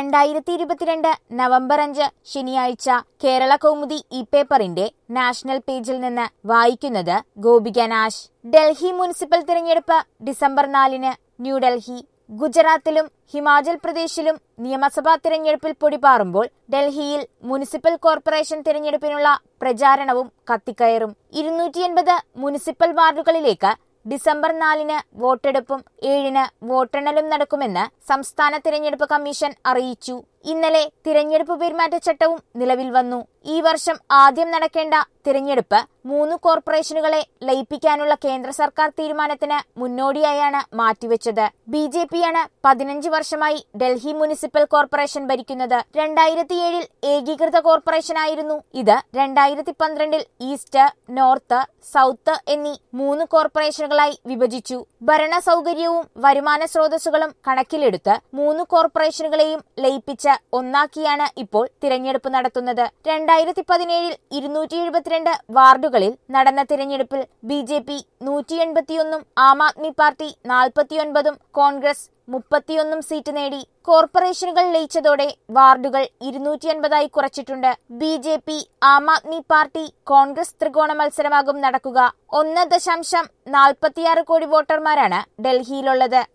2022 November 5 ശനിയാഴ്ച കേരള കൗമുദി പേപ്പറിന്റെ national പേജിൽ നിന്ന് വായിക്കുന്നത് ഗോപിക നാശ്. ഡൽഹി മുനിസിപ്പൽ തിരഞ്ഞെടുപ്പ് ഡിസംബർ 4-ന് ന്യൂഡൽഹി. ഗുജറാത്തിലും ഹിമാചൽ പ്രദേശിലും നിയമസഭാ തിരഞ്ഞെടുപ്പിൽ പൊടിപാറുമ്പോൾ ഡൽഹിയിൽ മുനിസിപ്പൽ കോർപ്പറേഷൻ തിരഞ്ഞെടുപ്പിനുള്ള പ്രചാരണവും കത്തിക്കയറും. 280 മുനിസിപ്പൽ വാർഡുകളിലേക്ക് ഡിസംബർ 4-ന് വോട്ടെടുപ്പും 7-ന് വോട്ടെണ്ണലും നടക്കുമെന്ന് സംസ്ഥാന തിരഞ്ഞെടുപ്പ് കമ്മീഷൻ അറിയിച്ചു. ഇന്നലെ തിരഞ്ഞെടുപ്പ് പെരുമാറ്റച്ചട്ടവും നിലവിൽ വന്നു. ഈ വർഷം ആദ്യം നടക്കേണ്ട തിരഞ്ഞെടുപ്പ് 3 കോർപ്പറേഷനുകളെ ലയിപ്പിക്കാനുള്ള കേന്ദ്ര സർക്കാർ തീരുമാനത്തിന് മുന്നോടിയായാണ് മാറ്റിവെച്ചത്. BJPയാണ് 15 വർഷമായി ഡൽഹി മുനിസിപ്പൽ കോർപ്പറേഷൻ ഭരിക്കുന്നത്. 2007-ൽ ഏകീകൃത കോർപ്പറേഷനായിരുന്നു ഇത്. 2012-ൽ ഈസ്റ്റ്, നോർത്ത്, സൗത്ത് എന്നീ 3 കോർപ്പറേഷനുകളായി വിഭജിച്ചു. ഭരണ സൗകര്യവും വരുമാന സ്രോതസ്സുകളും കണക്കിലെടുത്ത് 3 കോർപ്പറേഷനുകളെയും ലയിപ്പിച്ച് ഒന്നാക്കിയാണ് ഇപ്പോൾ തിരഞ്ഞെടുപ്പ് നടത്തുന്നത്. 2017-ൽ 272 വാർഡുകളിൽ നടന്ന തിരഞ്ഞെടുപ്പിൽ BJP 181-ഉം ആം ആദ്മി പാർട്ടി 49-ഉം കോൺഗ്രസ് 31 സീറ്റ് നേടി. കോർപ്പറേഷനുകൾ ലയിച്ചതോടെ വാർഡുകൾ 250ആയി കുറച്ചിട്ടുണ്ട്. BJP, ആം ആദ്മി പാർട്ടി, കോൺഗ്രസ് ത്രികോണ മത്സരമാകും നടക്കുക. 1.46 കോടി വോട്ടർമാരാണ് ഡൽഹിയിലുള്ളത്.